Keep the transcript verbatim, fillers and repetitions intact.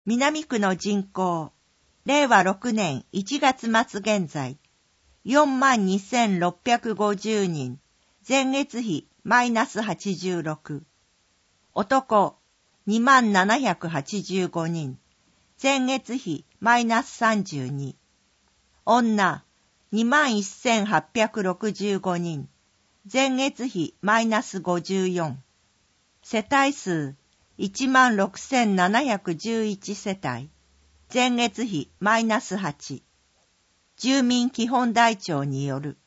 南区の人口、れいわろくねんいちがつ末現在、よんまんにせんろっぴゃくごじゅうにん、前月比マイナスはちじゅうろく。男、にまんななひゃくはちじゅうごにん、前月比マイナスさんじゅうに。女、にまんせんはっぴゃくろくじゅうごにん、前月比マイナスごじゅうよん。世帯数、いちまんろくせんななひゃくじゅういち世帯、前月比マイナスはち。住民基本台帳による。